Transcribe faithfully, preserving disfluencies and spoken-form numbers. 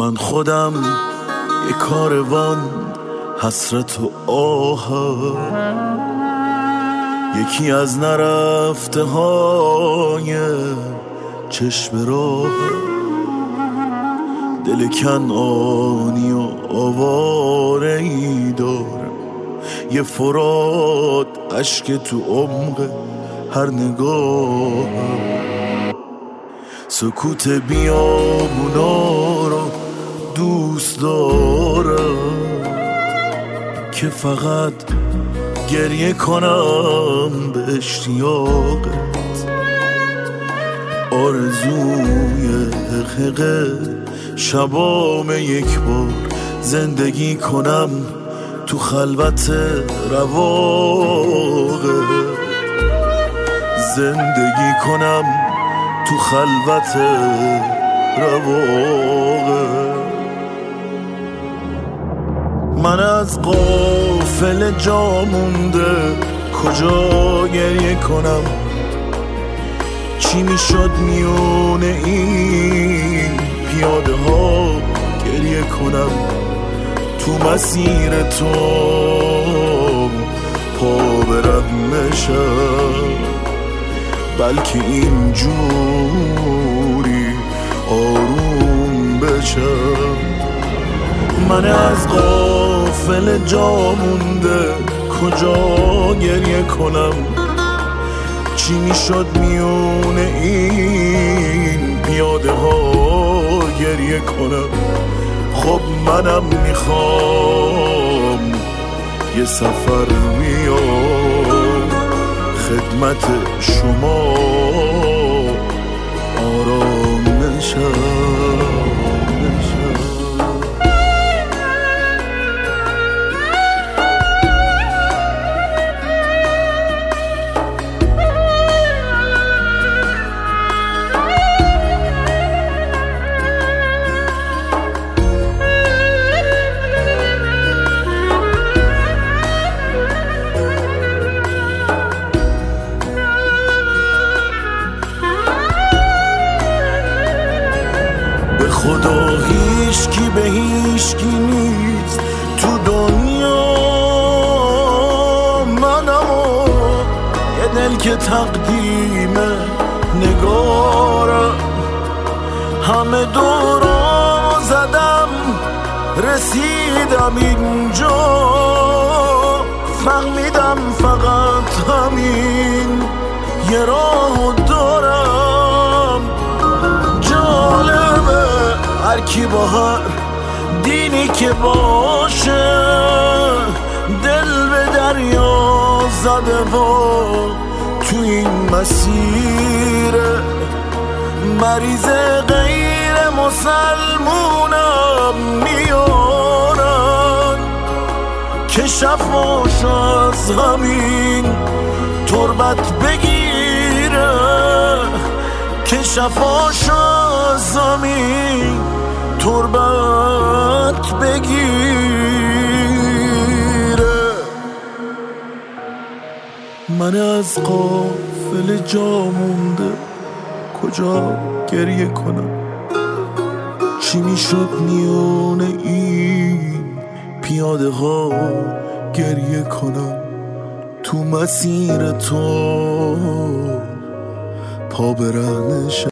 من خودم یه کاروان حسرت و آه، یکی از نرفته های چشم راه، دل کنعانی و آواره ای دارم، یه فرات اشک تو عمق هر نگاه، سکوت بیابونا رو دوست دارم که فقط گریه کنم به اشتیاقت، آرزوی حقیقه شبام یک بار زندگی کنم تو خلوت رواقت، زندگی کنم تو خلوت رواقت. من از غافل جا مونده کجا گریه کنم، چی میشد میونه این پیاده ها گریه کنم، تو مسیر تو پا برم نشم، بلکه اینجوری آروم بشم. من از غافل جا مونده کجا گریه کنم، چی میشد میونه این پیاده ها گریه کنم. خب منم میخوام یه سفر میام خدمت شما آرام نشم. خدا هیچکی به هیچکی نیست تو دنیا، منم و یه دل که تقدیم نگارم، همه دورا زدم رسیدم اینجا، فهمیدم فقط همین یه راه دارم. جالبه هر کی با هر دینی که باشه دل به دریا زده و تو این مسیر مریض غیر مسلمونم میارن که شفاش از همین تربت بگیره، که شفاش از همین تربت بگیره. من از غافل جا مونده کجا گریه کنم، چی میشد میونه این پیاده ها گریه کنم، تو مسیر تو پا برهنه شم.